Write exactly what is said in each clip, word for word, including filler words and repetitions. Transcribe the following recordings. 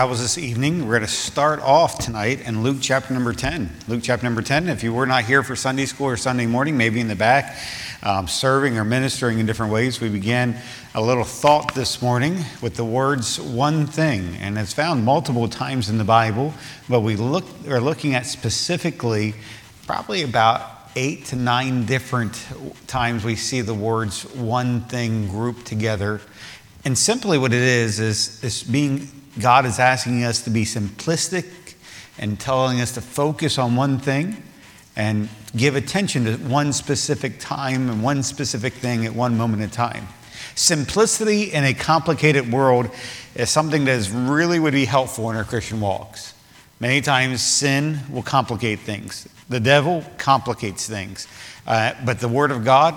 Bibles this evening. We're going to start off tonight in Luke chapter number ten. Luke chapter number ten. If you were not here for Sunday school or Sunday morning, maybe in the back, um, serving or ministering in different ways, we began a little thought this morning with the words "one thing," and it's found multiple times in the Bible. But we look are looking at specifically probably about eight to nine different times we see the words "one thing" grouped together. And simply what it is is is being God is asking us to be simplistic and telling us to focus on one thing and give attention to one specific time and one specific thing at one moment in time. Simplicity in a complicated world is something that is really would be helpful in our Christian walks. Many times sin will complicate things. The devil complicates things. Uh, but the Word of God,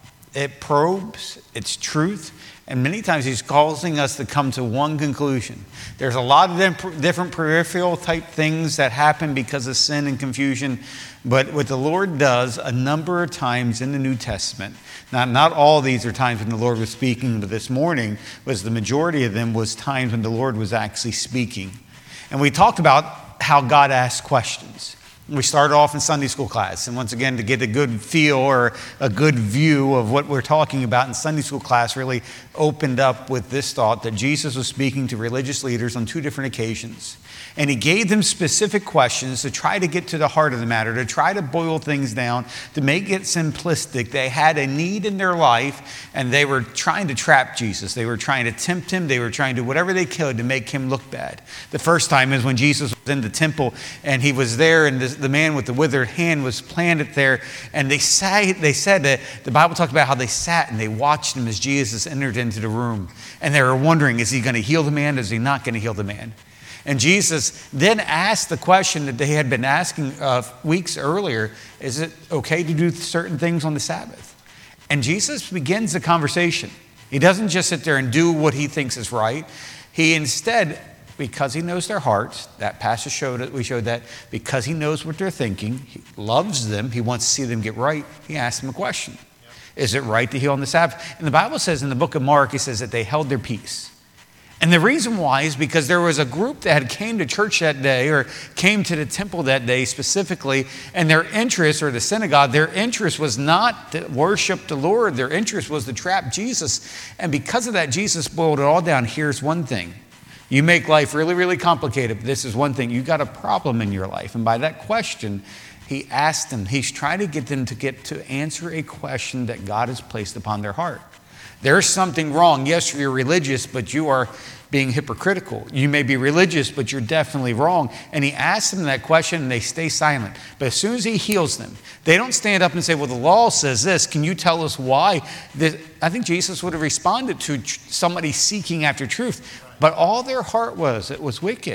it probes, it's truth. And many times he's causing us to come to one conclusion. There's a lot of different peripheral type things that happen because of sin and confusion. But what the Lord does a number of times in the New Testament, not, not all of these are times when the Lord was speaking, but this morning was the majority of them was times when the Lord was actually speaking. And we talked about how God asks questions. We started off in Sunday school class, and once again, to get a good feel or a good view of what we're talking about in Sunday school class really opened up with this thought that Jesus was speaking to religious leaders on two different occasions. And he gave them specific questions to try to get to the heart of the matter, to try to boil things down, to make it simplistic. They had a need in their life, and they were trying to trap Jesus. They were trying to tempt him. They were trying to do whatever they could to make him look bad. The first time is when Jesus was in the temple, and he was there, and the, the man with the withered hand was planted there. And they, sat, they said that the Bible talked about how they sat and they watched him as Jesus entered into the room. And they were wondering, is he going to heal the man? Is he not going to heal the man? And Jesus then asked the question that they had been asking uh, weeks earlier, is it okay to do certain things on the Sabbath? And Jesus begins the conversation. He doesn't just sit there and do what he thinks is right. He instead, because he knows their hearts, that passage showed it, we showed that, because he knows what they're thinking, he loves them, he wants to see them get right, he asks them a question. Is it right to heal on the Sabbath? And the Bible says in the book of Mark, it says that they held their peace. And the reason why is because there was a group that had came to church that day or came to the temple that day specifically, and their interest, or the synagogue, their interest was not to worship the Lord. Their interest was to trap Jesus. And because of that, Jesus boiled it all down. Here's one thing. You make life really, really complicated, but this is one thing. You got a problem in your life. And by that question, he asked them, he's trying to get them to get to answer a question that God has placed upon their heart. There's something wrong. Yes, you're religious, but you are being hypocritical. You may be religious, but you're definitely wrong. And he asks them that question, and they stay silent. But as soon as he heals them, they don't stand up and say, well, the law says this. Can you tell us why? This? I think Jesus would have responded to tr- somebody seeking after truth. But all their heart was, it was wicked.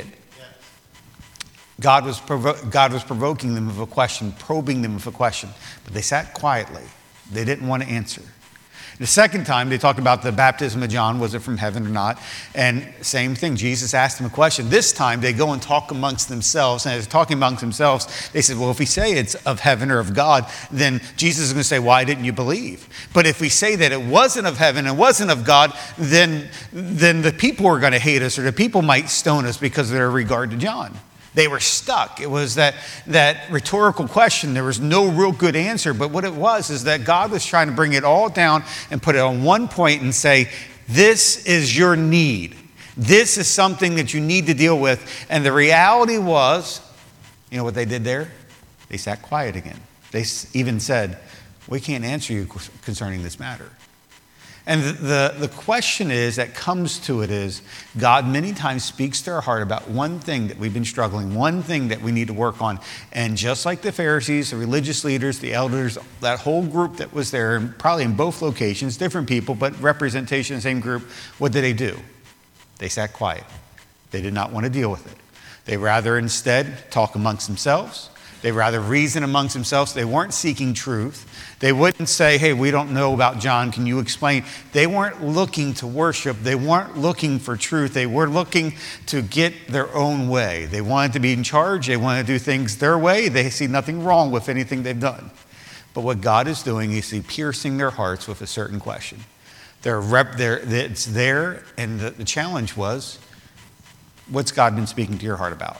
God was, provo- God was provoking them with a question, probing them with a question. But they sat quietly. They didn't want to answer. The second time, they talked about the baptism of John, was it from heaven or not? And same thing, Jesus asked them a question. This time, they go and talk amongst themselves. And as they're talking amongst themselves, they said, well, if we say it's of heaven or of God, then Jesus is going to say, why didn't you believe? But if we say that it wasn't of heaven, it wasn't of God, then, then the people are going to hate us, or the people might stone us because of their regard to John. They were stuck. It was that, that rhetorical question. There was no real good answer. But what it was is that God was trying to bring it all down and put it on one point and say, this is your need. This is something that you need to deal with. And the reality was, you know what they did there? They sat quiet again. They even said, we can't answer you concerning this matter. And the, the, the question is, that comes to it is, God many times speaks to our heart about one thing that we've been struggling, one thing that we need to work on. And just like the Pharisees, the religious leaders, the elders, that whole group that was there, probably in both locations, different people, but representation of the same group, what did they do? They sat quiet. They did not want to deal with it. They rather instead talk amongst themselves. They rather reason amongst themselves. They weren't seeking truth. They wouldn't say, hey, we don't know about John. Can you explain? They weren't looking to worship. They weren't looking for truth. They were looking to get their own way. They wanted to be in charge. They wanted to do things their way. They see nothing wrong with anything they've done. But what God is doing is he's piercing their hearts with a certain question. They're rep, they're, it's there, and the, the challenge was, what's God been speaking to your heart about?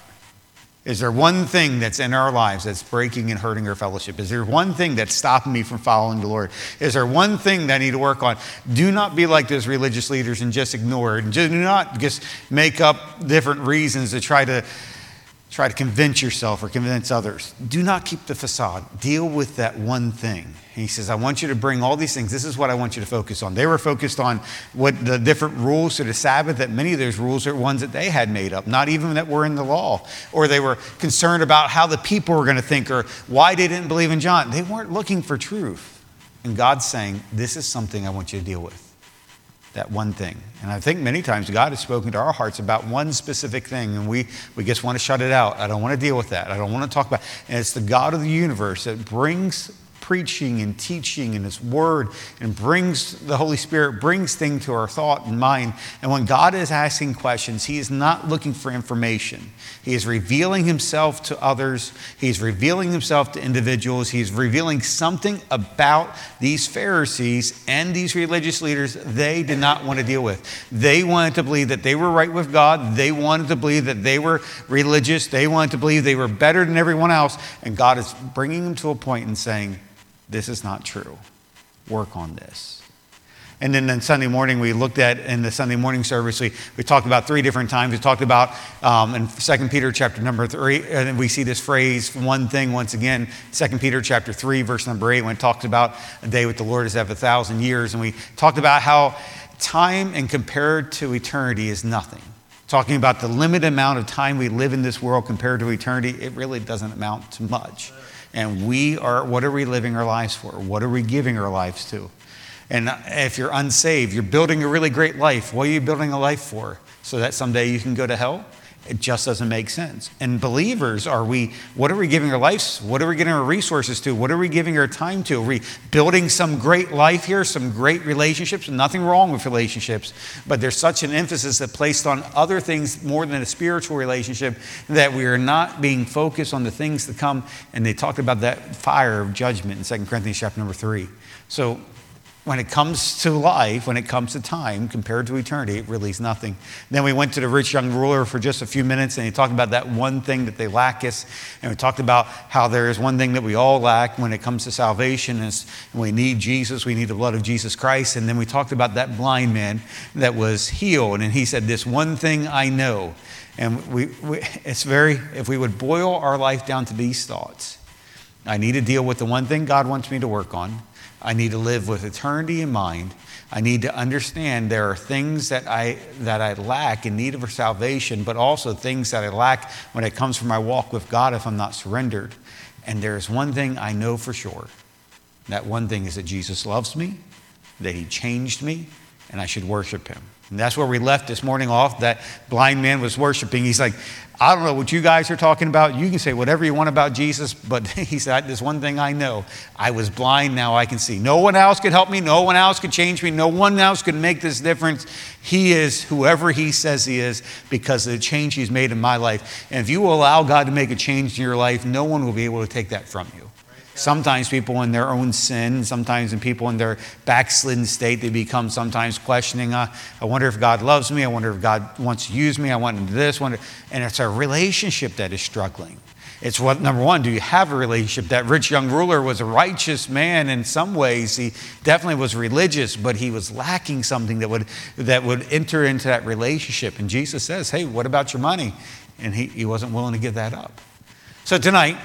Is there one thing that's in our lives that's breaking and hurting our fellowship? Is there one thing that's stopping me from following the Lord? Is there one thing that I need to work on? Do not be like those religious leaders and just ignore it. And do not just make up different reasons to try to try to convince yourself or convince others. Do not keep the facade. Deal with that one thing. And he says, I want you to bring all these things. This is what I want you to focus on. They were focused on what the different rules to the Sabbath, that many of those rules are ones that they had made up, not even that were in the law. Or they were concerned about how the people were going to think or why they didn't believe in John. They weren't looking for truth. And God's saying, this is something I want you to deal with. That one thing. And I think many times God has spoken to our hearts about one specific thing, and we, we just want to shut it out. I don't want to deal with that. I don't want to talk about it. And it's the God of the universe that brings preaching and teaching and His Word and brings the Holy Spirit, brings things to our thought and mind. And when God is asking questions, He is not looking for information. He is revealing Himself to others. He's revealing Himself to individuals. He's revealing something about these Pharisees and these religious leaders they did not want to deal with. They wanted to believe that they were right with God. They wanted to believe that they were religious. They wanted to believe they were better than everyone else. And God is bringing them to a point and saying, this is not true. Work on this. And then on Sunday morning, we looked at, in the Sunday morning service, we, we talked about three different times. We talked about um, in Second Peter chapter number three, and we see this phrase, one thing, once again, Second Peter chapter three, verse number eight, when it talks about a day with the Lord is as a thousand years. And we talked about how time and compared to eternity is nothing. Talking about the limited amount of time we live in this world compared to eternity, it really doesn't amount to much. And we are, what are we living our lives for? What are we giving our lives to? And if you're unsaved, you're building a really great life. What are you building a life for? So that someday you can go to hell? It just doesn't make sense. And believers, are we, what are we giving our lives? What are we giving our resources to? What are we giving our time to? Are we building some great life here, some great relationships? Nothing wrong with relationships, but there's such an emphasis that placed on other things more than a spiritual relationship that we are not being focused on the things to come. And they talked about that fire of judgment in Second Corinthians chapter number three. So when it comes to life, when it comes to time, compared to eternity, it really is nothing. Then we went to the rich young ruler for just a few minutes, and he talked about that one thing that they lack us. And we talked about how there is one thing that we all lack when it comes to salvation, is we need Jesus, we need the blood of Jesus Christ. And then we talked about that blind man that was healed, and he said, this one thing I know. And we, we it's very, if we would boil our life down to these thoughts, I need to deal with the one thing God wants me to work on. I need to live with eternity in mind. I need to understand there are things that I that I lack in need of salvation, but also things that I lack when it comes from my walk with God if I'm not surrendered. And there's one thing I know for sure. That one thing is that Jesus loves me, that He changed me, and I should worship Him. And that's where we left this morning off. That blind man was worshiping. He's like, I don't know what you guys are talking about. You can say whatever you want about Jesus, but he said, there's one thing I know. I was blind, now I can see. No one else could help me. No one else could change me. No one else could make this difference. He is whoever He says He is because of the change He's made in my life. And if you will allow God to make a change in your life, no one will be able to take that from you. Sometimes people in their own sin, sometimes in people in their backslidden state, they become sometimes questioning, uh, I wonder if God loves me. I wonder if God wants to use me. I want Him to this. Wonder. And it's a relationship that is struggling. It's what, number one, do you have a relationship? That rich young ruler was a righteous man in some ways. He definitely was religious, but he was lacking something that would, that would enter into that relationship. And Jesus says, hey, what about your money? And he, he wasn't willing to give that up. So tonight,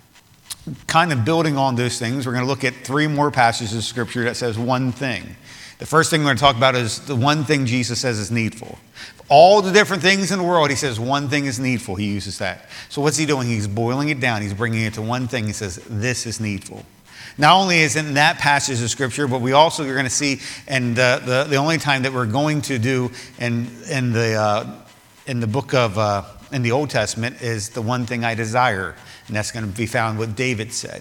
kind of building on those things, we're going to look at three more passages of Scripture that says one thing. The first thing we're going to talk about is the one thing Jesus says is needful. All the different things in the world, He says one thing is needful. He uses that. So what's He doing? He's boiling it down. He's bringing it to one thing. He says, this is needful. Not only is it in that passage of Scripture, but we also are going to see, and the, the, the only time that we're going to do in, in, the, uh, in the book of, uh, in the Old Testament is the one thing I desire. And that's going to be found what David said.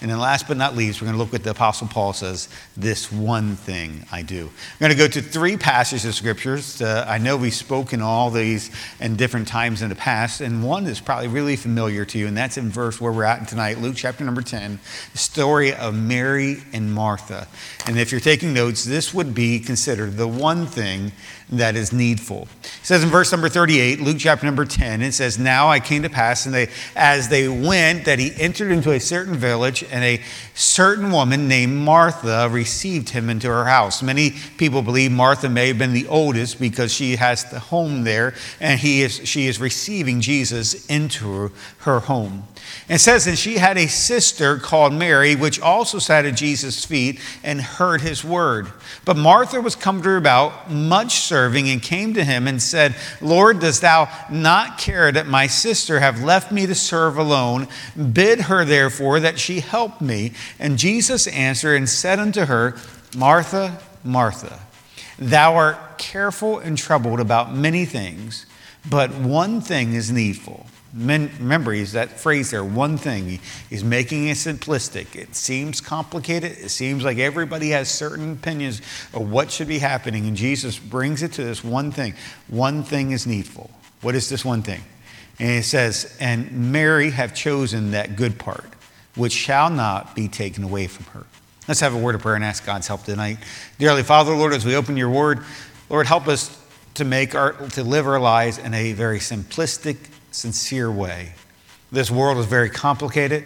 And then last but not least, we're going to look what the Apostle Paul says, this one thing I do. We're going to go to three passages of scriptures. Uh, I know we've spoken all these in different times in the past, and one is probably really familiar to you, and that's in verse where we're at tonight, Luke chapter number ten, the story of Mary and Martha. And if you're taking notes, this would be considered the one thing that is needful. It says in verse number thirty-eight, Luke chapter number ten, it says, now I came to pass, and they, as they went, that he entered into a certain village, and a certain woman named Martha received him into her house. Many people believe Martha may have been the oldest because she has the home there, and he is she is receiving Jesus into her home. And it says, and she had a sister called Mary, which also sat at Jesus' feet and heard his word. But Martha was cumbered about much serving, and came to him and said, Lord, dost thou not care that my sister have left me to serve alone? Bid her therefore that she help me. And Jesus answered and said unto her, Martha, Martha, thou art careful and troubled about many things, but one thing is needful. Remember, he's that phrase there, one thing. He's making it simplistic. It seems complicated. It seems like everybody has certain opinions of what should be happening. And Jesus brings it to this one thing. One thing is needful. What is this one thing? And it says, and Mary have chosen that good part, which shall not be taken away from her. Let's have a word of prayer and ask God's help tonight. Dearly Father, Lord, as we open your word, Lord, help us to make our, to live our lives in a very simplistic, sincere way. This world is very complicated.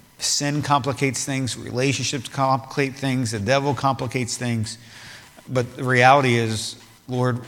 Sin complicates things. Relationships complicate things. The devil complicates things. But the reality is, Lord,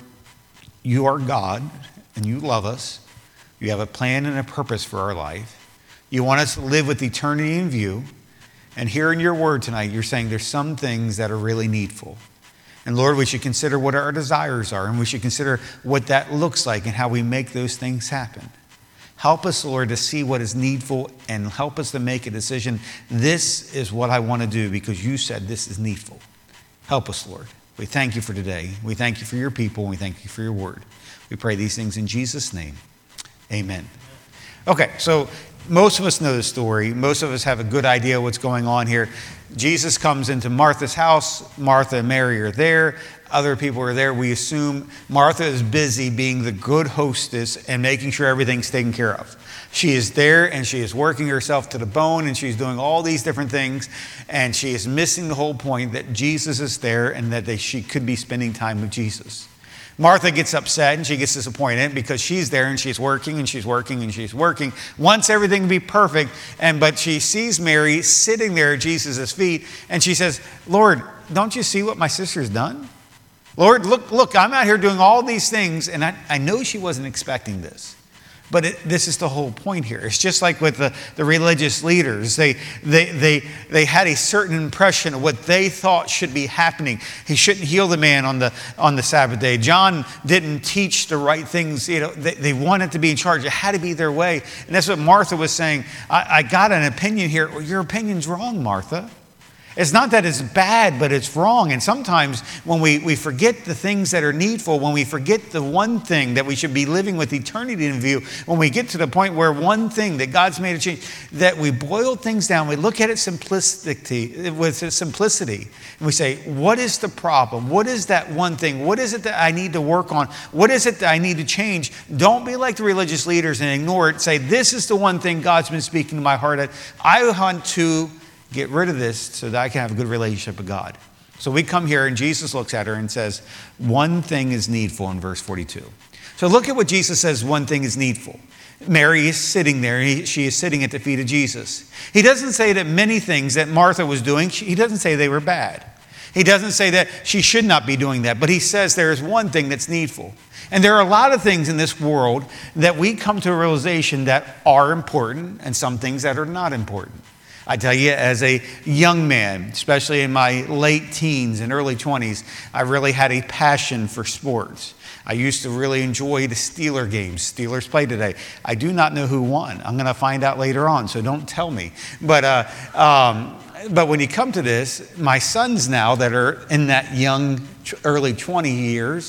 you are God and you love us. You have a plan and a purpose for our life. You want us to live with eternity in view. And here in your word tonight, you're saying there's some things that are really needful. And Lord, we should consider what our desires are, and we should consider what that looks like and how we make those things happen. Help us, Lord, to see what is needful, and help us to make a decision. This is what I want to do because you said this is needful. Help us, Lord. We thank you for today. We thank you for your people. And we thank you for your word. We pray these things in Jesus' name. Amen. Okay, so most of us know the story. Most of us have a good idea what's going on here. Jesus comes into Martha's house. Martha and Mary are there. Other people are there. We assume Martha is busy being the good hostess and making sure everything's taken care of. She is there and she is working herself to the bone and she's doing all these different things, and she is missing the whole point that Jesus is there and that they, she could be spending time with Jesus. Martha gets upset and she gets disappointed because she's there and she's working and she's working and she's working. Wants everything to be perfect, and but she sees Mary sitting there at Jesus' feet and she says, Lord, don't you see what my sister's done? Lord, look, look, I'm out here doing all these things, and I, I know she wasn't expecting this. But it, this is the whole point here. It's just like with the, the religious leaders. They, they, they, they had a certain impression of what they thought should be happening. He shouldn't heal the man on the, on the Sabbath day. John didn't teach the right things. You know, they, they wanted to be in charge. It had to be their way. And that's what Martha was saying. I, I got an opinion here. Well, your opinion's wrong, Martha. It's not that it's bad, but it's wrong. And sometimes when we, we forget the things that are needful, when we forget the one thing that we should be living with eternity in view, when we get to the point where one thing that God's made a change, that we boil things down, we look at it simplicity, with simplicity, and we say, what is the problem? What is that one thing? What is it that I need to work on? What is it that I need to change? Don't be like the religious leaders and ignore it. Say, this is the one thing God's been speaking to my heart at. I want to get rid of this so that I can have a good relationship with God. So we come here and Jesus looks at her and says, one thing is needful in verse forty-two. So look at what Jesus says, one thing is needful. Mary is sitting there. He, she is sitting at the feet of Jesus. He doesn't say that many things that Martha was doing, he doesn't say they were bad. He doesn't say that she should not be doing that, but he says there is one thing that's needful. And there are a lot of things in this world that we come to a realization that are important and some things that are not important. I tell you, as a young man, especially in my late teens and early twenties, I really had a passion for sports. I used to really enjoy the Steeler games. Steelers play today. I do not know who won. I'm going to find out later on, so don't tell me. But uh, um, but when you come to this, my sons now that are in that young, early twenty years,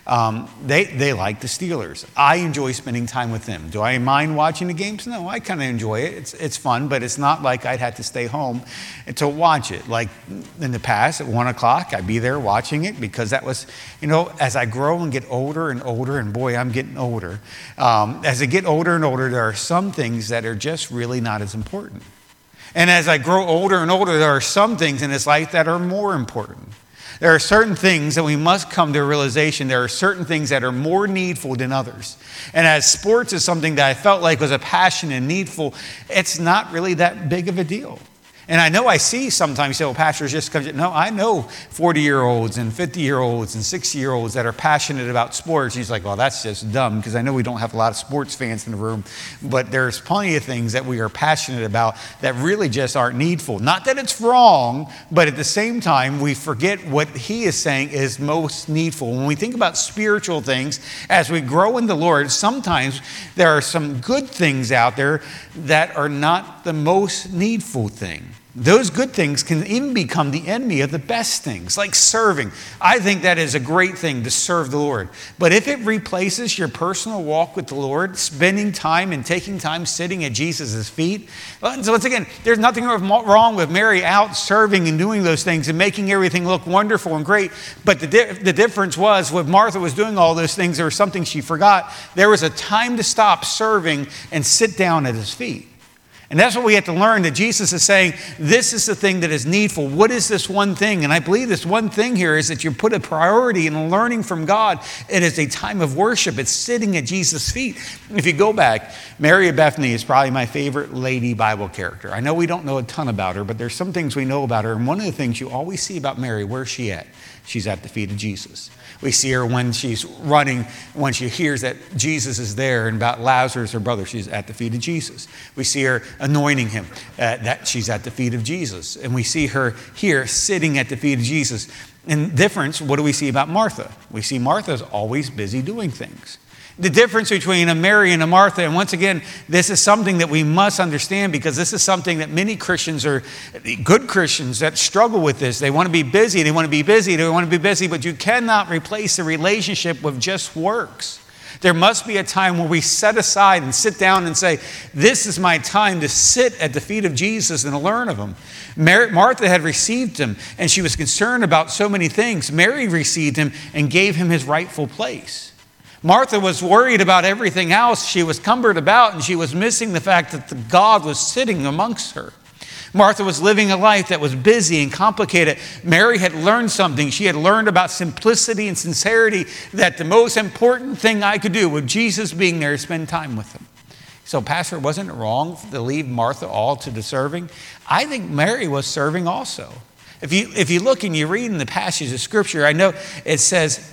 Um, they, they like the Steelers. I enjoy spending time with them. Do I mind watching the games? No, I kind of enjoy it. It's, it's fun, but it's not like I'd have to stay home to watch it. Like in the past, at one o'clock, I'd be there watching it because that was, you know, as I grow and get older and older, and boy, I'm getting older. Um, as I get older and older, there are some things that are just really not as important. And as I grow older and older, there are some things in this life that are more important. There are certain things that we must come to a realization. There are certain things that are more needful than others. And as sports is something that I felt like was a passion and needful, it's not really that big of a deal. And I know I see sometimes, you know, pastors just come, no, I know forty-year-olds and fifty-year-olds and sixty-year-olds that are passionate about sports. He's like, well, that's just dumb, because I know we don't have a lot of sports fans in the room. But there's plenty of things that we are passionate about that really just aren't needful. Not that it's wrong, but at the same time, we forget what he is saying is most needful. When we think about spiritual things, as we grow in the Lord, sometimes there are some good things out there that are not the most needful thing. Those good things can even become the enemy of the best things, like serving. I think that is a great thing, to serve the Lord. But if it replaces your personal walk with the Lord, spending time and taking time sitting at Jesus' feet, so once again, there's nothing wrong with Mary out serving and doing those things and making everything look wonderful and great. But the, di- the difference was, when Martha was doing all those things, there was something she forgot. There was a time to stop serving and sit down at his feet. And that's what we have to learn, that Jesus is saying, this is the thing that is needful. What is this one thing? And I believe this one thing here is that you put a priority in learning from God. It is a time of worship. It's sitting at Jesus' feet. If you go back, Mary of Bethany is probably my favorite lady Bible character. I know we don't know a ton about her, but there's some things we know about her. And one of the things you always see about Mary, where's she at? She's at the feet of Jesus. We see her when she's running, when she hears that Jesus is there, and about Lazarus, her brother, she's at the feet of Jesus. We see her anointing him, uh, that she's at the feet of Jesus. And we see her here sitting at the feet of Jesus. In difference, what do we see about Martha? We see Martha's always busy doing things. The difference between a Mary and a Martha, and once again, this is something that we must understand, because this is something that many Christians, are good Christians, that struggle with this. They want to be busy, they want to be busy, they want to be busy, but you cannot replace the relationship with just works. There must be a time where we set aside and sit down and say, this is my time to sit at the feet of Jesus and to learn of him. Mary, Martha had received him, and she was concerned about so many things. Mary received him and gave him his rightful place. Martha was worried about everything else. She was cumbered about, and she was missing the fact that the God was sitting amongst her. Martha was living a life that was busy and complicated. Mary had learned something. She had learned about simplicity and sincerity, that the most important thing I could do with Jesus being there is spend time with him. So, Pastor, wasn't it wrong to leave Martha all to the serving? I think Mary was serving also. If you, if you look and you read in the passage of Scripture, I know it says,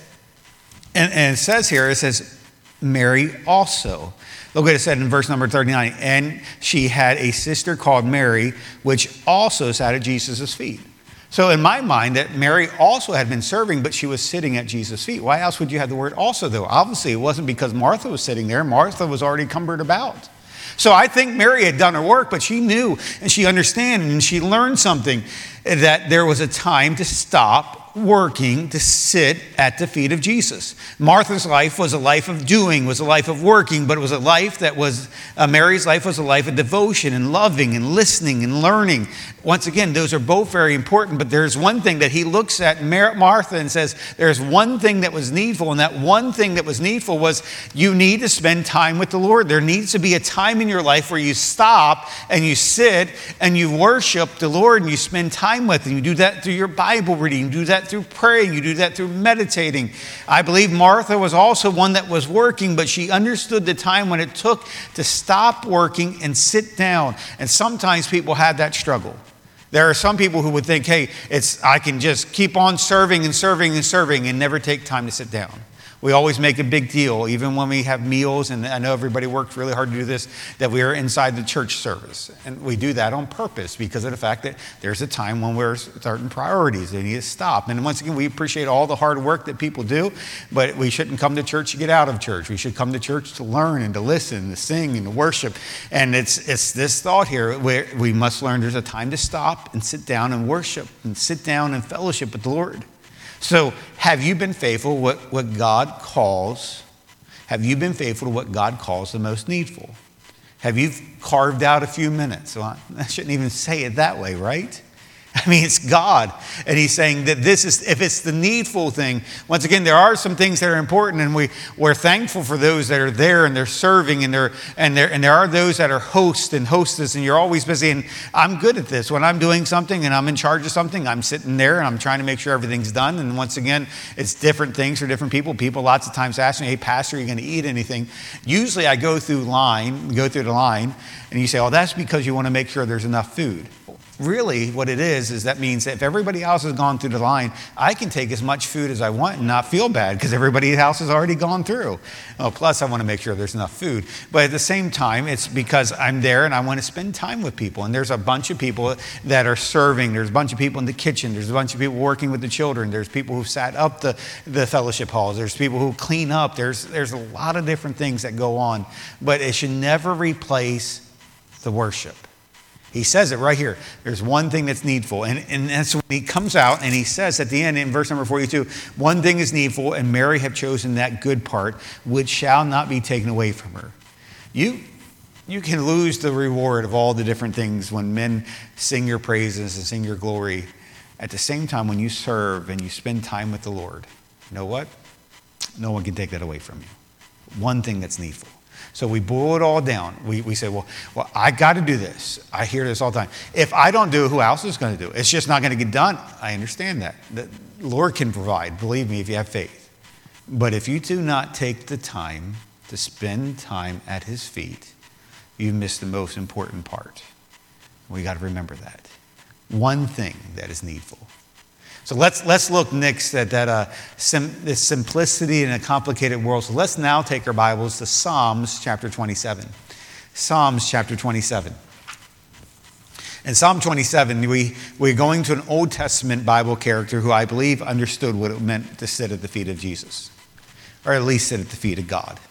And, and it says here, it says, Mary also. Look what it said in verse number thirty-nine. And she had a sister called Mary, which also sat at Jesus' feet. So in my mind, that Mary also had been serving, but she was sitting at Jesus' feet. Why else would you have the word also, though? Obviously, it wasn't because Martha was sitting there. Martha was already cumbered about. So I think Mary had done her work, but she knew and she understood and she learned something, that there was a time to stop working, to sit at the feet of Jesus. Martha's life was a life of doing, was a life of working, but it was a life that was, uh, Mary's life was a life of devotion and loving and listening and learning. Once again, those are both very important, but there's one thing that he looks at Mar- Martha and says, there's one thing that was needful, and that one thing that was needful was you need to spend time with the Lord. There needs to be a time in your life where you stop and you sit and you worship the Lord and you spend time with him. You do that through your Bible reading, you do that through praying, you do that through meditating. I believe Martha was also one that was working, but she understood the time when it took to stop working and sit down. And sometimes people have that struggle. There are some people who would think, hey, it's I can just keep on serving and serving and serving and never take time to sit down. We always make a big deal, even when we have meals, and I know everybody worked really hard to do this, that we are inside the church service. And we do that on purpose because of the fact that there's a time when we're certain priorities. They need to stop. And once again, we appreciate all the hard work that people do, but we shouldn't come to church to get out of church. We should come to church to learn and to listen and to sing and to worship. And it's it's this thought here where we must learn there's a time to stop and sit down and worship and sit down and fellowship with the Lord. So have you been faithful what, what God calls, have you been faithful to what God calls the most needful? Have you carved out a few minutes? Well, I shouldn't even say it that way, right? I mean, it's God. And he's saying that this is, if it's the needful thing, once again, there are some things that are important, and we, we're thankful for those that are there and they're serving, and they're, and there and there are those that are hosts and hostess, and you're always busy. And I'm good at this. When I'm doing something and I'm in charge of something, I'm sitting there and I'm trying to make sure everything's done. And once again, it's different things for different people. People lots of times ask me, hey, Pastor, are you going to eat anything? Usually I go through line, go through the line, and you say, oh, that's because you want to make sure there's enough food. Really, what it is, is that means that if everybody else has gone through the line, I can take as much food as I want and not feel bad because everybody else has already gone through. Oh, plus, I want to make sure there's enough food. But at the same time, it's because I'm there and I want to spend time with people. And there's a bunch of people that are serving. There's a bunch of people in the kitchen. There's a bunch of people working with the children. There's people who sat up the, the fellowship halls. There's people who clean up. There's, there's a lot of different things that go on. But it should never replace the worship. He says it right here. There's one thing that's needful. And, and that's when he comes out and he says at the end in verse number forty-two, one thing is needful, and Mary have chosen that good part, which shall not be taken away from her. You, you can lose the reward of all the different things when men sing your praises and sing your glory. At the same time, when you serve and you spend time with the Lord, you know what? No one can take that away from you. One thing that's needful. So we boil it all down. We, we say, well, well, I got to do this. I hear this all the time. If I don't do it, who else is going to do it? It's just not going to get done. I understand that. The Lord can provide, believe me, if you have faith. But if you do not take the time to spend time at his feet, you've missed the most important part. We got to remember that. One thing that is needful. So let's let's look next at that uh, sim, this simplicity in a complicated world. So let's now take our Bibles to Psalms chapter twenty-seven. Psalms chapter twenty-seven. In Psalm twenty-seven, we, we're going to an Old Testament Bible character who I believe understood what it meant to sit at the feet of Jesus, or at least sit at the feet of God.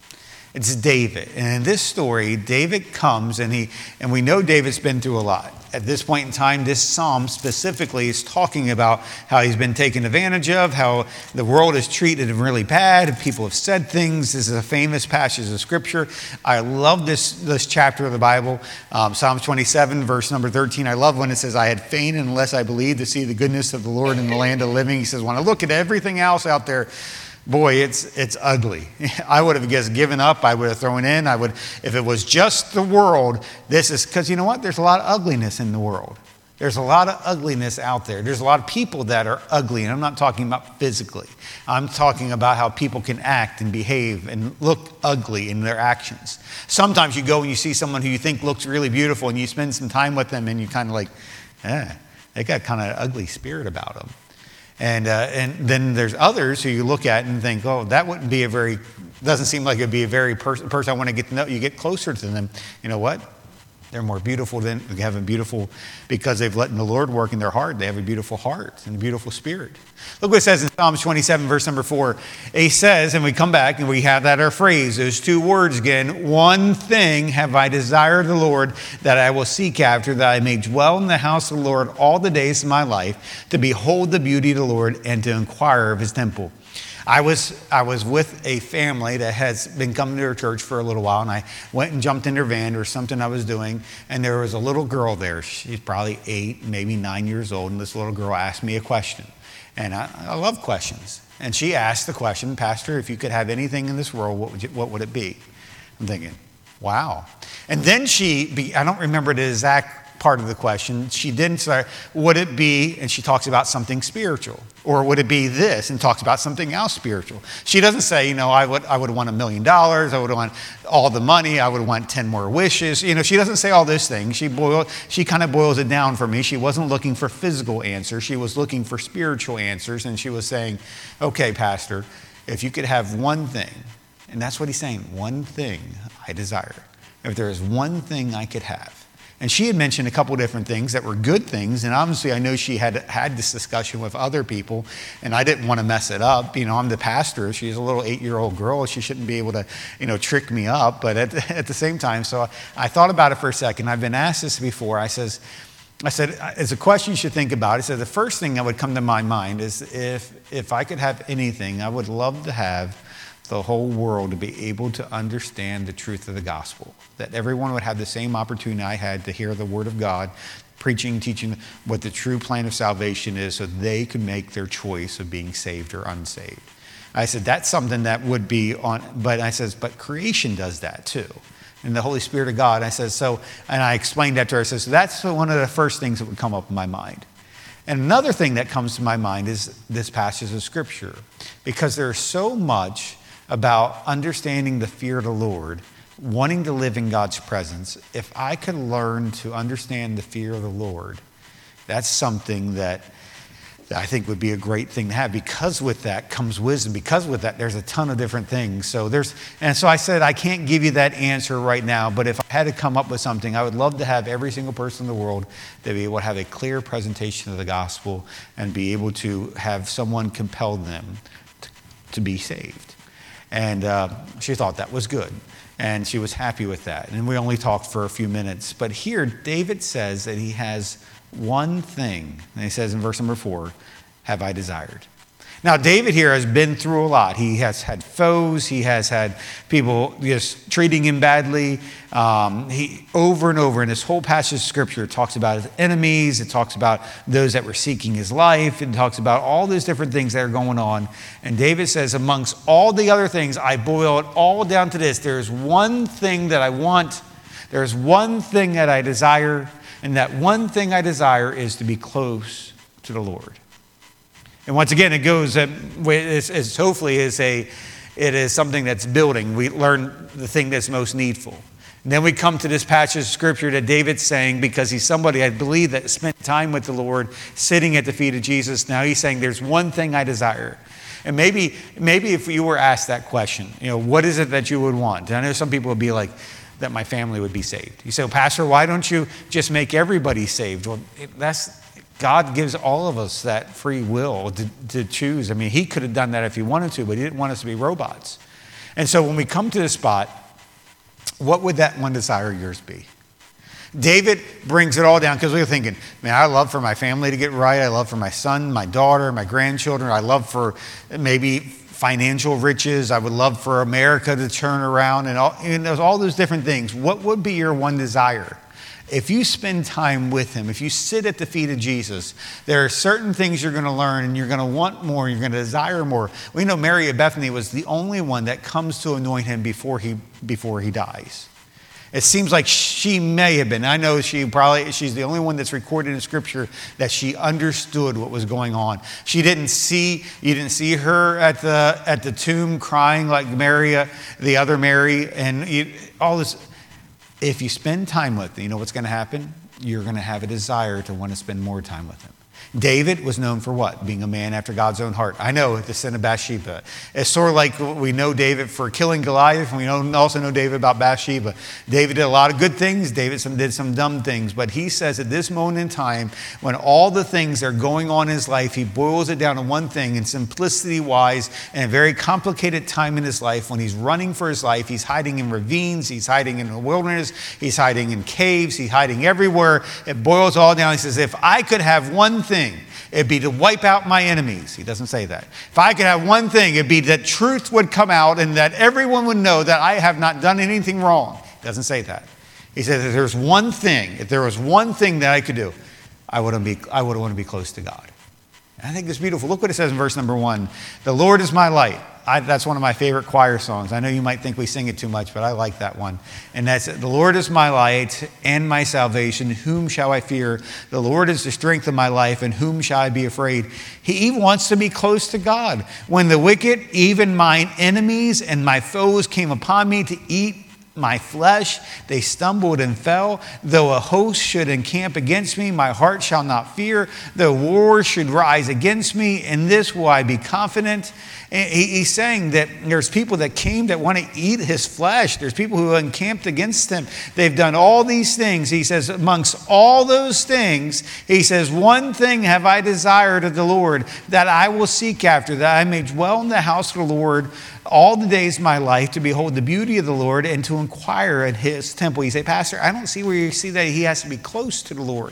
It's David. And in this story, David comes, and he and we know David's been through a lot. At this point in time, this psalm specifically is talking about how he's been taken advantage of, how the world has treated him really bad, people have said things. This is a famous passage of Scripture. I love this, this chapter of the Bible, um, Psalms twenty-seven, verse number thirteen. I love when it says, I had fainted unless I believed to see the goodness of the Lord in the land of the living. He says, when I look at everything else out there, boy, it's it's ugly. I would have just given up. I would have thrown in. I would, if it was just the world, this is, because you know what? There's a lot of ugliness in the world. There's a lot of ugliness out there. There's a lot of people that are ugly, and I'm not talking about physically. I'm talking about how people can act and behave and look ugly in their actions. Sometimes you go and you see someone who you think looks really beautiful, and you spend some time with them, and you kind of like, eh, they got kind of ugly spirit about them. And uh, and then there's others who you look at and think, oh, that wouldn't be a very, doesn't seem like it'd be a very pers- person I want to get to know. You get closer to them. You know what? They're more beautiful than, they have a beautiful, because they've let the Lord work in their heart. They have a beautiful heart and a beautiful spirit. Look what it says in Psalms twenty-seven, verse number four. He says, and we come back and we have that our phrase, those two words again, one thing have I desired the Lord that I will seek after, that I may dwell in the house of the Lord all the days of my life, to behold the beauty of the Lord and to inquire of his temple. I was I was with a family that has been coming to our church for a little while, and I went and jumped in their van or something I was doing, and there was a little girl there. She's probably eight, maybe nine years old, and this little girl asked me a question. And I, I love questions. And she asked the question, Pastor, if you could have anything in this world, what would you, what would it be? I'm thinking, wow. And then she, be, I don't remember the exact part of the question. She didn't say, would it be, and she talks about something spiritual, or would it be this, and talks about something else spiritual. She doesn't say, you know, I would I would want a million dollars, I would want all the money, I would want ten more wishes. You know, she doesn't say all those things. She boil, she kind of boils it down for me. She wasn't looking for physical answers. She was looking for spiritual answers, and she was saying, okay, Pastor, if you could have one thing, and that's what he's saying, one thing I desire. If there is one thing I could have. And she had mentioned a couple different things that were good things. And obviously I know she had had this discussion with other people, and I didn't want to mess it up. You know, I'm the pastor. She's a little eight-year-old girl. She shouldn't be able to, you know, trick me up. But at, at the same time, so I thought about it for a second. I've been asked this before. I says, I said, it's a question you should think about. I said, the first thing that would come to my mind is if, if I could have anything, I would love to have the whole world to be able to understand the truth of the gospel. That everyone would have the same opportunity I had to hear the word of God, preaching, teaching what the true plan of salvation is so they could make their choice of being saved or unsaved. I said, that's something that would be on, but I says, but creation does that too. And the Holy Spirit of God, I said, so, and I explained that to her. I said, so that's one of the first things that would come up in my mind. And another thing that comes to my mind is this passage of Scripture, because there's so much about understanding the fear of the Lord, wanting to live in God's presence. If I could learn to understand the fear of the Lord, that's something that I think would be a great thing to have, because with that comes wisdom. Because with that, there's a ton of different things. So there's, and so I said, I can't give you that answer right now, but if I had to come up with something, I would love to have every single person in the world to be able to have a clear presentation of the gospel and be able to have someone compel them to, to be saved. And uh, she thought that was good. And she was happy with that. And we only talked for a few minutes. But here, David says that he has one thing, and he says in verse number four, have I desired. Now, David here has been through a lot. He has had foes. He has had people just treating him badly. Um, he over and over in this whole passage of Scripture, it talks about his enemies. It talks about those that were seeking his life. It talks about all those different things that are going on. And David says, amongst all the other things, I boil it all down to this. There's one thing that I want. There's one thing that I desire. And that one thing I desire is to be close to the Lord. And once again, it goes, uh, it's, it's hopefully is a, it is something that's building. We learn the thing that's most needful. And then we come to this passage of Scripture that David's saying, because he's somebody, I believe, that spent time with the Lord, sitting at the feet of Jesus. Now he's saying, there's one thing I desire. And maybe, maybe if you were asked that question, you know, what is it that you would want? And I know some people would be like, that my family would be saved. You say, well, Pastor, why don't you just make everybody saved? Well, it, that's God gives all of us that free will to, to choose. I mean, he could have done that if he wanted to, but he didn't want us to be robots. And so when we come to this spot, what would that one desire of yours be? David brings it all down, because we were thinking, man, I love for my family to get right. I love for my son, my daughter, my grandchildren. I love for maybe financial riches. I would love for America to turn around, and all, and there's all those different things. What would be your one desire? If you spend time with him, if you sit at the feet of Jesus, there are certain things you're going to learn, and you're going to want more, you're going to desire more. We know Mary of Bethany was the only one that comes to anoint him before he, before he dies. It seems like she may have been. I know she probably, she's the only one that's recorded in Scripture that she understood what was going on. She didn't see, you didn't see her at the at the tomb crying like Mary, the other Mary, and you, all this. If you spend time with him, you know what's going to happen? You're going to have a desire to want to spend more time with him. David was known for what? Being a man after God's own heart. I know, the sin of Bathsheba. It's sort of like we know David for killing Goliath, and we also know David about Bathsheba. David did a lot of good things. David did some dumb things. But he says at this moment in time, when all the things that are going on in his life, he boils it down to one thing, and simplicity-wise, in a very complicated time in his life, when he's running for his life, he's hiding in ravines, he's hiding in the wilderness, he's hiding in caves, he's hiding everywhere. It boils all down. He says, if I could have one thing, it'd be to wipe out my enemies. He doesn't say that. If I could have one thing, it'd be that truth would come out and that everyone would know that I have not done anything wrong. He doesn't say that. He says, if there's one thing, if there was one thing that I could do, I would be, I would want to be close to God. And I think it's beautiful. Look what it says in verse number one. The Lord is my light. I, that's one of my favorite choir songs. I know you might think we sing it too much, but I like that one. And that's it. The Lord is my light and my salvation. Whom shall I fear? The Lord is the strength of my life, and whom shall I be afraid? He wants to be close to God. When the wicked, even mine enemies and my foes, came upon me to eat my flesh, they stumbled and fell. Though a host should encamp against me, my heart shall not fear. Though war should rise against me, in this will I be confident. And he's saying that there's people that came that want to eat his flesh. There's people who encamped against him. They've done all these things. He says, amongst all those things, he says, one thing have I desired of the Lord, that I will seek after, that I may dwell in the house of the Lord all the days of my life, to behold the beauty of the Lord and to inquire at his temple. You say, Pastor, I don't see where you see that he has to be close to the Lord.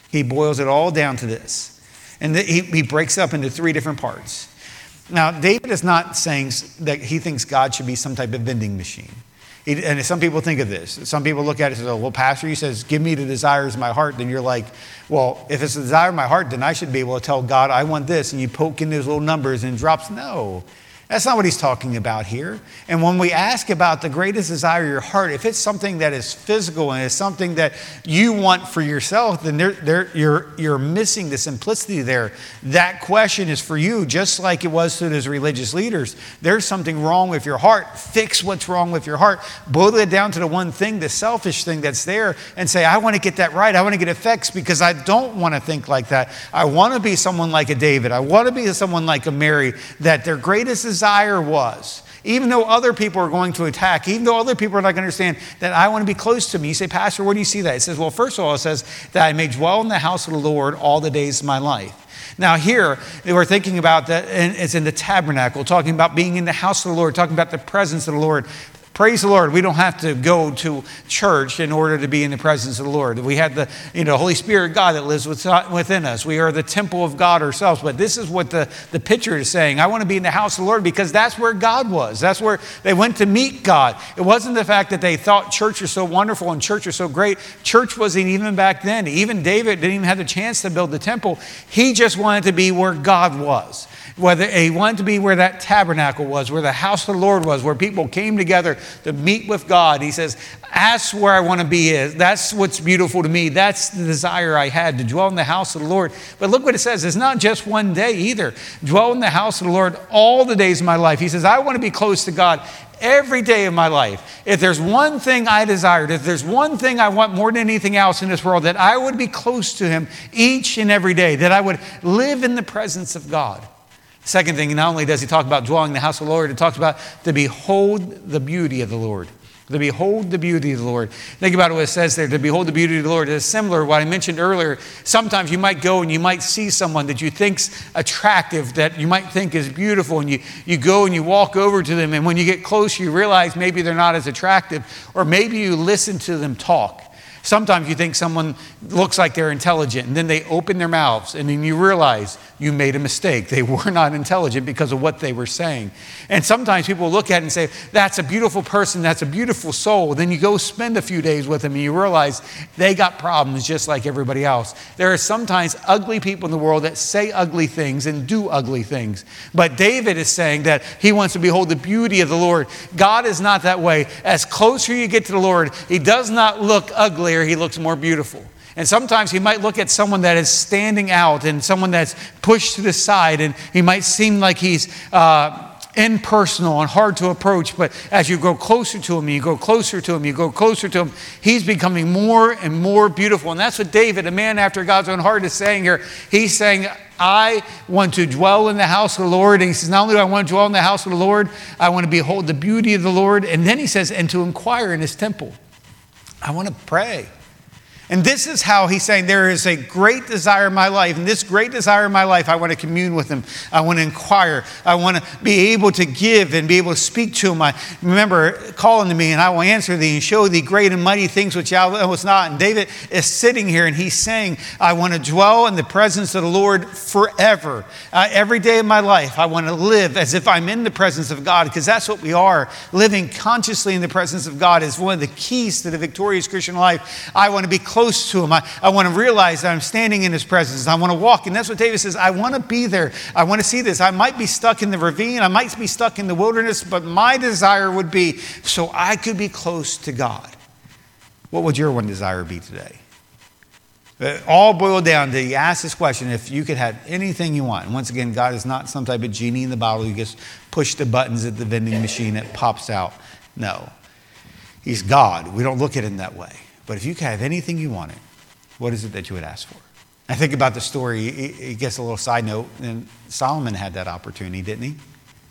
He boils it all down to this. And the, he, he breaks up into three different parts. Now, David is not saying that he thinks God should be some type of vending machine. He, and some people think of this. Some people look at it and say, well, Pastor, he says, give me the desires of my heart. Then you're like, well, if it's the desire of my heart, then I should be able to tell God, I want this. And you poke in those little numbers and it drops. No. That's not what he's talking about here. And when we ask about the greatest desire of your heart, if it's something that is physical and it's something that you want for yourself, then there, there, you're, you're missing the simplicity there. That question is for you, just like it was to those religious leaders. There's something wrong with your heart. Fix what's wrong with your heart. Boil it down to the one thing, the selfish thing that's there, and say, I want to get that right. I want to get it fixed because I don't want to think like that. I want to be someone like a David. I want to be someone like a Mary, that their greatest desire desire was, even though other people are going to attack, even though other people are not going to understand, that I want to be close to me. You say, Pastor, where do you see that? It says, well, first of all, it says that I may dwell in the house of the Lord all the days of my life. Now here, we're thinking about that, and it's in the tabernacle, talking about being in the house of the Lord, talking about the presence of the Lord. Praise the Lord. We don't have to go to church in order to be in the presence of the Lord. We have the you know, Holy Spirit God that lives within us. We are the temple of God ourselves. But this is what the, the picture is saying. I want to be in the house of the Lord because that's where God was. That's where they went to meet God. It wasn't the fact that they thought church was so wonderful and church was so great. Church wasn't even back then. Even David didn't even have the chance to build the temple. He just wanted to be where God was. Whether he wanted to be where that tabernacle was, where the house of the Lord was, where people came together to meet with God. He says, that's where I want to be. Is. That's what's beautiful to me. That's the desire I had, to dwell in the house of the Lord. But look what it says. It's not just one day either. Dwell in the house of the Lord all the days of my life. He says, I want to be close to God every day of my life. If there's one thing I desired, if there's one thing I want more than anything else in this world, that I would be close to him each and every day, that I would live in the presence of God. Second thing, not only does he talk about dwelling in the house of the Lord, it talks about to behold the beauty of the Lord. To behold the beauty of the Lord. Think about what it says there, to behold the beauty of the Lord. It's similar to what I mentioned earlier. Sometimes you might go and you might see someone that you think's attractive, that you might think is beautiful, and you, you go and you walk over to them, and when you get close, you realize maybe they're not as attractive, or maybe you listen to them talk. Sometimes you think someone looks like they're intelligent, and then they open their mouths, and then you realize you made a mistake. They were not intelligent because of what they were saying. And sometimes people look at it and say, that's a beautiful person, that's a beautiful soul. Then you go spend a few days with them, and you realize they got problems just like everybody else. There are sometimes ugly people in the world that say ugly things and do ugly things. But David is saying that he wants to behold the beauty of the Lord. God is not that way. As closer you get to the Lord, he does not look uglier, he looks more beautiful. And sometimes he might look at someone that is standing out and someone that's pushed to the side, and he might seem like he's uh, impersonal and hard to approach. But as you go closer to him, you go closer to him, you go closer to him, he's becoming more and more beautiful. And that's what David, a man after God's own heart, is saying here. He's saying, I want to dwell in the house of the Lord. And he says, not only do I want to dwell in the house of the Lord, I want to behold the beauty of the Lord. And then he says, and to inquire in his temple. I want to pray. And this is how he's saying there is a great desire in my life. And this great desire in my life, I want to commune with him. I want to inquire. I want to be able to give and be able to speak to him. I remember calling to me, and I will answer thee and show thee great and mighty things which thou knowest not. And David is sitting here and he's saying, I want to dwell in the presence of the Lord forever. Uh, every day of my life, I want to live as if I'm in the presence of God, because that's what we are. Living consciously in the presence of God is one of the keys to the victorious Christian life. I want to be close close to him. I, I want to realize that I'm standing in his presence. I want to walk. And that's what David says. I want to be there. I want to see this. I might be stuck in the ravine. I might be stuck in the wilderness, but my desire would be so I could be close to God. What would your one desire be today? It all boiled down to, you ask this question, if you could have anything you want. And once again, God is not some type of genie in the bottle. You just push the buttons at the vending machine, it pops out. No. He's God. We don't look at him that way. But if you could have anything you wanted, what is it that you would ask for? I think about the story. It gets a little side note. And Solomon had that opportunity, didn't he?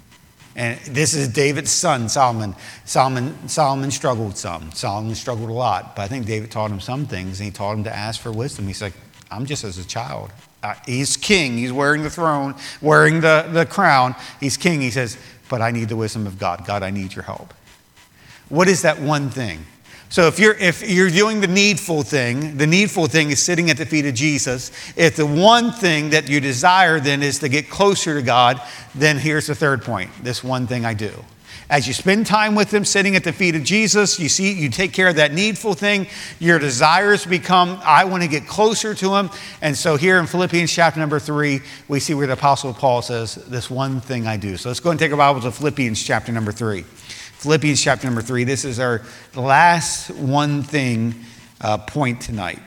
And this is David's son, Solomon. Solomon, Solomon struggled some. Solomon struggled a lot. But I think David taught him some things. And he taught him to ask for wisdom. He's like, I'm just as a child. Uh, he's king. He's wearing the throne, wearing the, the crown. He's king. He says, but I need the wisdom of God. God, I need your help. What is that one thing? So if you're if you're doing the needful thing, the needful thing is sitting at the feet of Jesus. If the one thing that you desire then is to get closer to God, then here's the third point. This one thing I do. As you spend time with him, sitting at the feet of Jesus, you see, you take care of that needful thing. Your desires become, I want to get closer to him. And so here in Philippians chapter number three, we see where the Apostle Paul says, this one thing I do. So let's go and take our Bibles to Philippians chapter number three. Philippians chapter number three. This is our last one thing uh, point tonight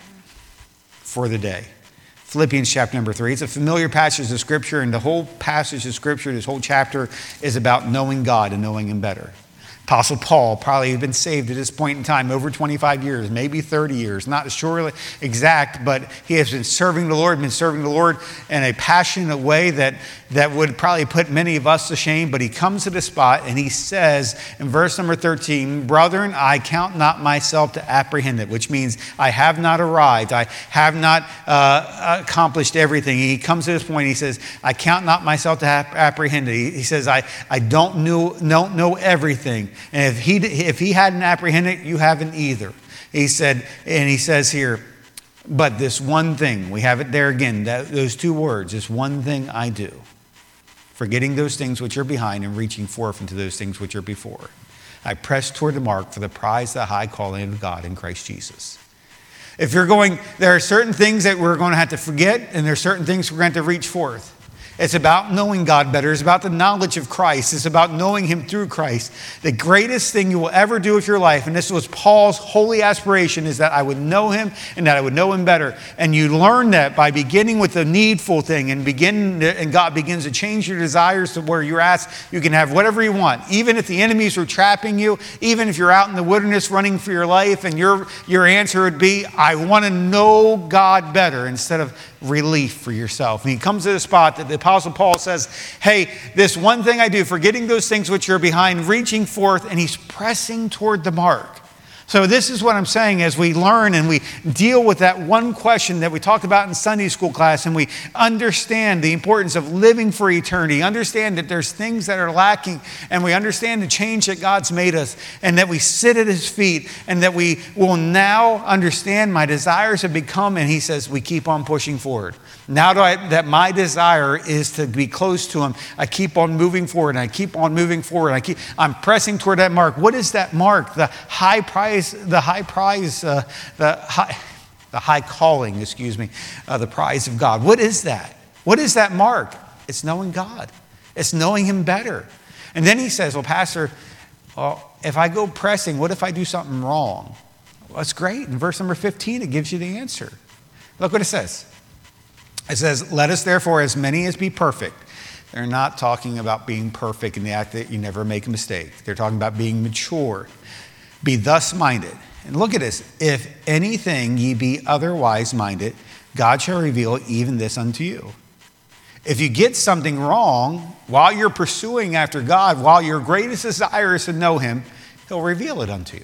for the day. Philippians chapter number three. It's a familiar passage of Scripture, and the whole passage of Scripture, this whole chapter, is about knowing God and knowing him better. Apostle Paul probably had been saved at this point in time over twenty-five years, maybe thirty years, not sure exact, but he has been serving the Lord, been serving the Lord in a passionate way that, that would probably put many of us to shame. But he comes to the spot and he says in verse number thirteen, brethren, I count not myself to apprehend it, which means I have not arrived. I have not uh, accomplished everything. He comes to this point, he says, I count not myself to ap- apprehend it. He, he says, I, I don't know, don't know everything. And if he if he hadn't apprehended, you haven't either. He said, and he says here, but this one thing, we have it there again, that, those two words, this one thing I do, forgetting those things which are behind and reaching forth into those things which are before. I press toward the mark for the prize of the high calling of God in Christ Jesus. If you're going, there are certain things that we're going to have to forget, and there are certain things we're going to have to reach forth. It's about knowing God better. It's about the knowledge of Christ. It's about knowing him through Christ. The greatest thing you will ever do with your life, and this was Paul's holy aspiration, is that I would know him and that I would know him better. And you learn that by beginning with the needful thing and begin, and God begins to change your desires to where you're at. You can have whatever you want. Even if the enemies are trapping you, even if you're out in the wilderness running for your life, and your, your answer would be, I want to know God better, instead of relief for yourself. And he comes to the spot that the Apostle Paul says, hey, this one thing I do, forgetting those things which are behind, reaching forth, and he's pressing toward the mark. So this is what I'm saying as we learn and we deal with that one question that we talked about in Sunday school class, and we understand the importance of living for eternity, understand that there's things that are lacking, and we understand the change that God's made us, and that we sit at his feet, and that we will now understand my desires have become, and he says we keep on pushing forward. Now that, I, that my desire is to be close to him, I keep on moving forward, and I keep on moving forward. I keep, I'm pressing toward that mark. What is that mark? The high prize, the high prize, uh, the high, the high calling, excuse me, uh, the prize of God. What is that? What is that mark? It's knowing God. It's knowing him better. And then he says, well, Pastor, well, if I go pressing, what if I do something wrong? Well, that's great. In verse number fifteen, it gives you the answer. Look what it says. It says, let us therefore as many as be perfect. They're not talking about being perfect in the act that you never make a mistake. They're talking about being mature. Be thus minded. And look at this. If anything ye be otherwise minded, God shall reveal even this unto you. If you get something wrong while you're pursuing after God, while your greatest desire is to know him, he'll reveal it unto you.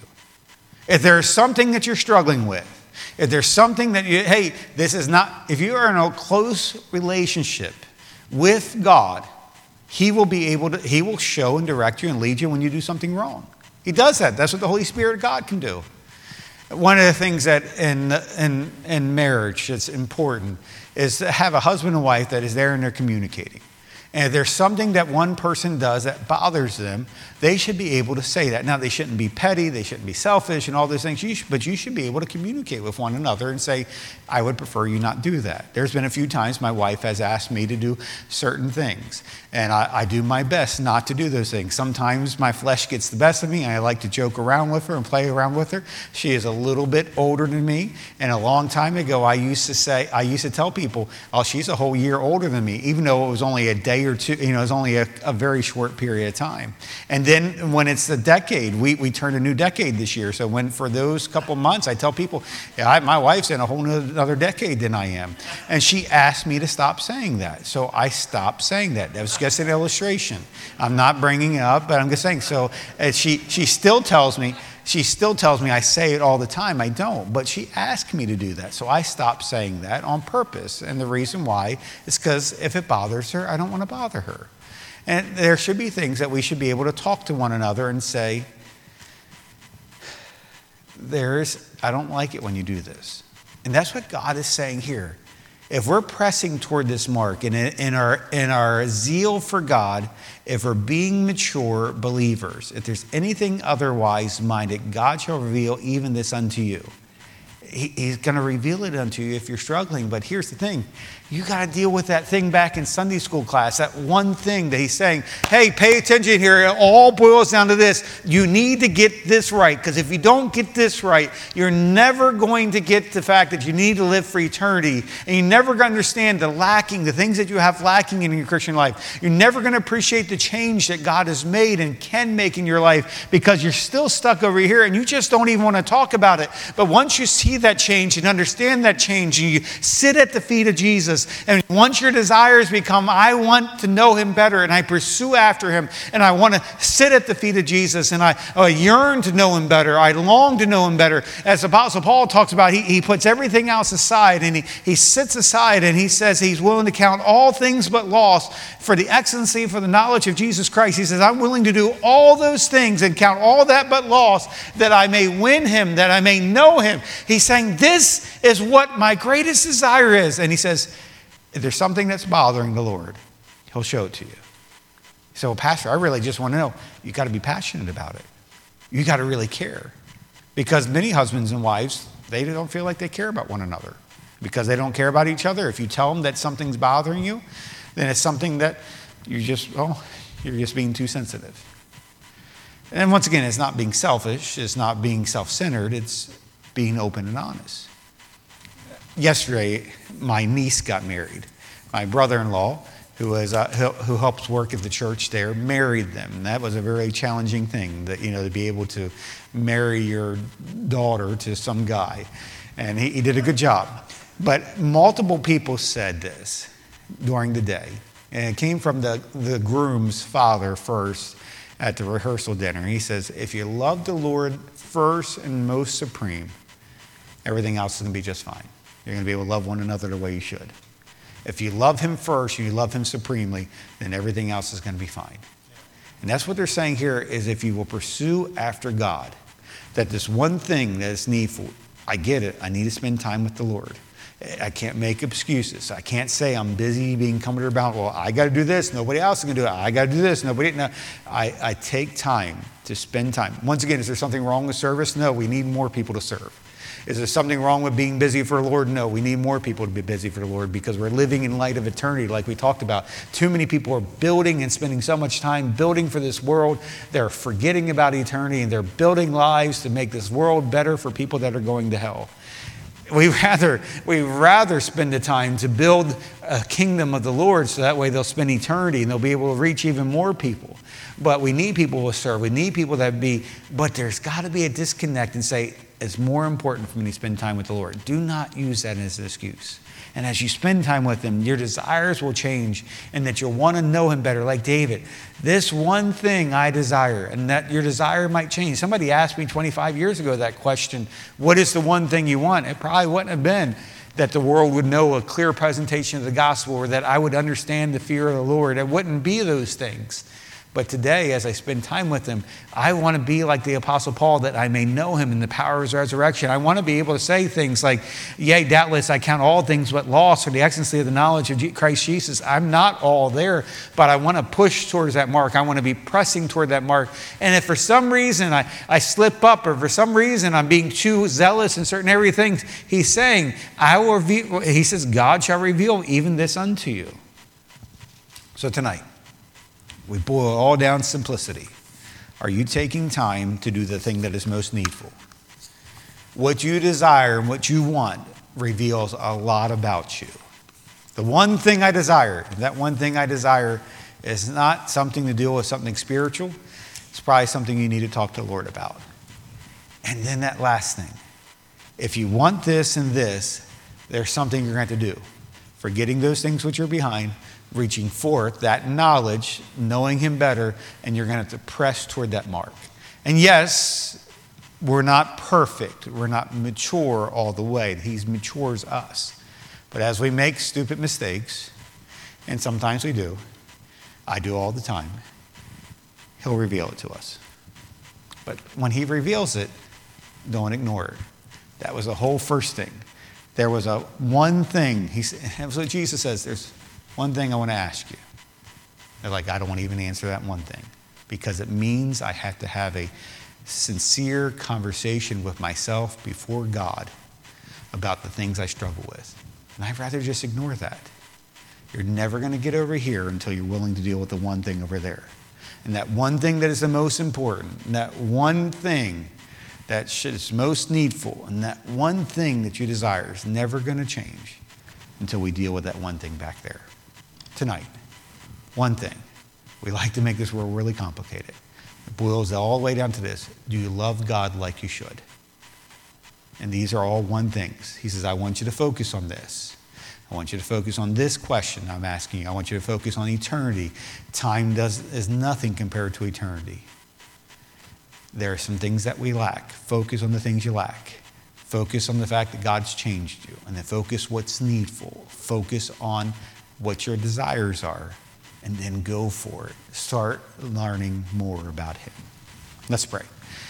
If there's something that you're struggling with, if there's something that you, hey, this is not, if you are in a close relationship with God, he will be able to, he will show and direct you and lead you when you do something wrong. He does that. That's what the Holy Spirit of God can do. One of the things that in, in, in marriage that's important is to have a husband and wife that is there and they're communicating. And if there's something that one person does that bothers them, they should be able to say that. Now, they shouldn't be petty, they shouldn't be selfish and all those things, you should, but you should be able to communicate with one another and say, I would prefer you not do that. There's been a few times my wife has asked me to do certain things, and I, I do my best not to do those things. Sometimes my flesh gets the best of me, and I like to joke around with her and play around with her. She is a little bit older than me, and a long time ago, I used to say, I used to tell people, oh, she's a whole year older than me, even though it was only a day or two, you know, it was only a, a very short period of time. And then when it's the decade, we, we turned a new decade this year. So when for those couple months, I tell people, yeah, I, my wife's in a whole other decade than I am. And she asked me to stop saying that. So I stopped saying that. That was just an illustration. I'm not bringing it up, but I'm just saying. So uh, she, she still tells me, She still tells me I say it all the time. I don't, but she asked me to do that. So I stopped saying that on purpose. And the reason why is because if it bothers her, I don't want to bother her. And there should be things that we should be able to talk to one another and say, there's, I don't like it when you do this. And that's what God is saying here. If we're pressing toward this mark in, in, our, in our zeal for God, if we're being mature believers, if there's anything otherwise minded, God shall reveal even this unto you. He, he's going to reveal it unto you if you're struggling. But here's the thing. You got to deal with that thing back in Sunday school class, that one thing that he's saying, hey, pay attention here. It all boils down to this. You need to get this right, because if you don't get this right, you're never going to get the fact that you need to live for eternity. And you're never going to understand the lacking, the things that you have lacking in your Christian life. You're never going to appreciate the change that God has made and can make in your life, because you're still stuck over here and you just don't even want to talk about it. But once you see that change and understand that change, and you sit at the feet of Jesus, and once your desires become, I want to know him better, and I pursue after him, and I want to sit at the feet of Jesus, and I, I yearn to know him better, I long to know him better. As Apostle Paul talks about, he, he puts everything else aside, and he, he sits aside, and he says he's willing to count all things but loss for the excellency, for the knowledge of Jesus Christ. He says, I'm willing to do all those things and count all that but loss, that I may win him, that I may know him. He's saying, this is what my greatest desire is. And he says, if there's something that's bothering the Lord, he'll show it to you. So, Pastor, I really just want to know, you got to be passionate about it. You got to really care. Because many husbands and wives, they don't feel like they care about one another. Because they don't care about each other. If you tell them that something's bothering you, then it's something that you just, oh, you're just being too sensitive. And once again, it's not being selfish. It's not being self-centered. It's being open and honest. Yesterday, my niece got married. My brother-in-law, who is uh, who, who helps work at the church there, married them. And that was a very challenging thing, that you know, to be able to marry your daughter to some guy. And he, he did a good job. But multiple people said this during the day. And it came from the, the groom's father first at the rehearsal dinner. He says, if you love the Lord first and most supreme, everything else is going to be just fine. You're going to be able to love one another the way you should. If you love him first and you love him supremely, then everything else is going to be fine. And that's what they're saying here, is if you will pursue after God, that this one thing that is needful, I get it, I need to spend time with the Lord. I can't make excuses. I can't say I'm busy being comfortable about, well, I got to do this, nobody else is going to do it. I got to do this, nobody. No. I, I take time to spend time. Once again, is there something wrong with service? No, we need more people to serve. Is there something wrong with being busy for the Lord? No, we need more people to be busy for the Lord, because we're living in light of eternity, like we talked about. Too many people are building and spending so much time building for this world. They're forgetting about eternity, and they're building lives to make this world better for people that are going to hell. We rather, we rather spend the time to build a kingdom of the Lord, so that way they'll spend eternity and they'll be able to reach even more people. But we need people to serve. We need people that be, but there's got to be a disconnect and say, it's more important for me to spend time with the Lord. Do not use that as an excuse. And as you spend time with him, your desires will change, and that you'll want to know him better. Like David, this one thing I desire, and that your desire might change. Somebody asked me twenty-five years ago that question, what is the one thing you want? It probably wouldn't have been that the world would know a clear presentation of the gospel, or that I would understand the fear of the Lord. It wouldn't be those things. But today, as I spend time with him, I want to be like the Apostle Paul, that I may know him in the power of his resurrection. I want to be able to say things like, yea, doubtless I count all things but loss for the excellency of the knowledge of Christ Jesus. I'm not all there, but I want to push towards that mark. I want to be pressing toward that mark. And if for some reason I, I slip up, or for some reason I'm being too zealous in certain area things, he's saying, I will reveal, he says, God shall reveal even this unto you. So tonight, we boil it all down to simplicity. Are you taking time to do the thing that is most needful? What you desire and what you want reveals a lot about you. The one thing I desire, that one thing I desire is not something to deal with something spiritual. It's probably something you need to talk to the Lord about. And then that last thing. If you want this and this, there's something you're going to have to do. Forgetting those things which are behind, reaching forth that knowledge, knowing him better, and you're going to have to press toward that mark. And yes, we're not perfect. We're not mature all the way. He matures us. But as we make stupid mistakes, and sometimes we do, I do all the time, he'll reveal it to us. But when he reveals it, Don't ignore it. That was the whole first thing. There was a one thing. He said, that's what Jesus says. There's one thing I want to ask you. They're like, I don't want to even answer that one thing because it means I have to have a sincere conversation with myself before God about the things I struggle with. And I'd rather just ignore that. You're never going to get over here until you're willing to deal with the one thing over there. And that one thing that is the most important, and that one thing that is most needful, and that one thing that you desire is never going to change until we deal with that one thing back there. Tonight, one thing. We like to make this world really complicated. It boils all the way down to this. Do you love God like you should? And these are all one things. He says, I want you to focus on this. I want you to focus on this question I'm asking you. I want you to focus on eternity. Time does, is nothing compared to eternity. There are some things that we lack. Focus on the things you lack. Focus on the fact that God's changed you. And then focus what's needful. Focus on what your desires are. And then go for it. Start learning more about Him. Let's pray.